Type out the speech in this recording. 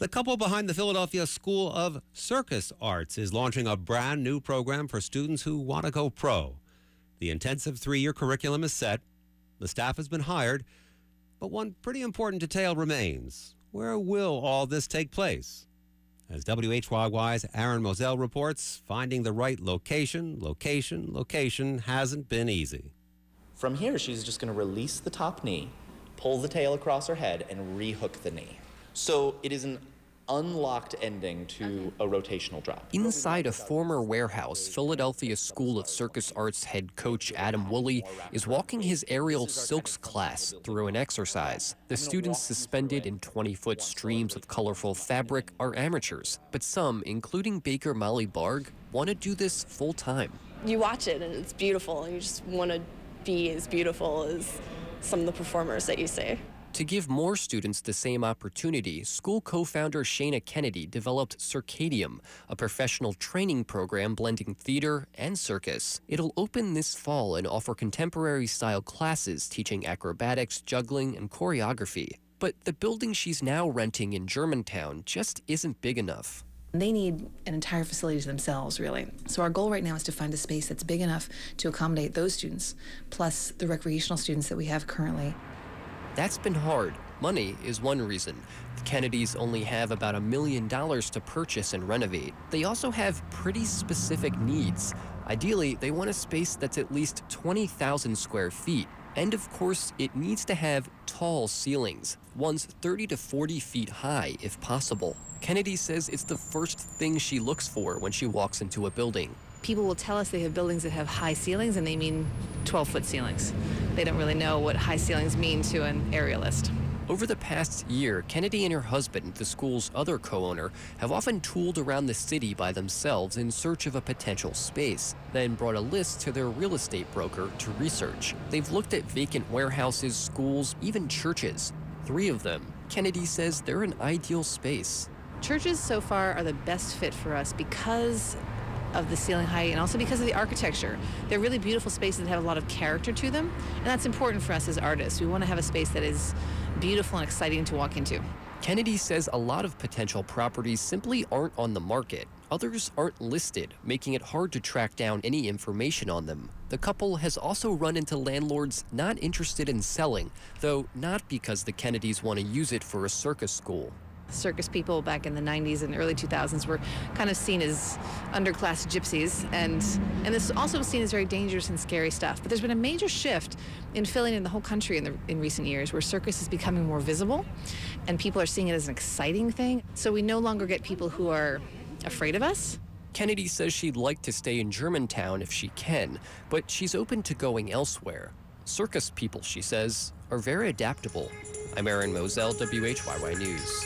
The couple behind the Philadelphia School of Circus Arts is launching a brand new program for students who want to go pro. The intensive 3-year curriculum is set. The staff has been hired. But one pretty important detail remains. Where will all this take place? As WHYY's Aaron Moselle reports, finding the right location hasn't been easy. From here, she's just going to release the top knee, pull the tail across her head, and rehook the knee. So it is an unlocked ending to a rotational drop. Inside a former warehouse, Philadelphia School of Circus Arts head coach Adam Woolley is walking his aerial silks class through an exercise. The students suspended in 20-foot streams of colorful fabric are amateurs, but some, including baker Molly Barg, want to do this full-time. You watch it and it's beautiful, and you just want to be as beautiful as some of the performers that you see. To give more students the same opportunity, school co-founder Shana Kennedy developed Circadium, a professional training program blending theater and circus. It'll open this fall and offer contemporary-style classes teaching acrobatics, juggling, and choreography. But the building she's now renting in Germantown just isn't big enough. They need an entire facility to themselves, really. So our goal right now is to find a space that's big enough to accommodate those students, plus the recreational students that we have currently. That's been hard. Money is one reason. The Kennedys only have about $1 million to purchase and renovate. They also have pretty specific needs. Ideally, they want a space that's at least 20,000 square feet. And of course, it needs to have tall ceilings, ones 30 to 40 feet high if possible. Kennedy says it's the first thing she looks for when she walks into a building. People will tell us they have buildings that have high ceilings, and they mean 12-foot ceilings. They don't really know what high ceilings mean to an aerialist. Over the past year, Kennedy and her husband, the school's other co-owner, have often tooled around the city by themselves in search of a potential space, then brought a list to their real estate broker to research. They've looked at vacant warehouses, schools, even churches. 3 of them. Kennedy says they're an ideal space. Churches so far are the best fit for us because of the ceiling height and also because of the architecture. They're really beautiful spaces that have a lot of character to them, and that's important for us as artists. We want to have a space that is beautiful and exciting to walk into. Kennedy says a lot of potential properties simply aren't on the market. Others aren't listed, making it hard to track down any information on them. The couple has also run into landlords not interested in selling, though not because the Kennedys want to use it for a circus school. Circus people back in the 90s and early 2000s were kind of seen as underclass gypsies, and this is also seen as very dangerous and scary stuff. But there's been a major shift in Philly and in the whole country in recent years, where circus is becoming more visible and people are seeing it as an exciting thing. So we no longer get people who are afraid of us. Kennedy says she'd like to stay in Germantown if she can, but she's open to going elsewhere. Circus people, she says, are very adaptable. I'm Aaron Moselle, WHYY News.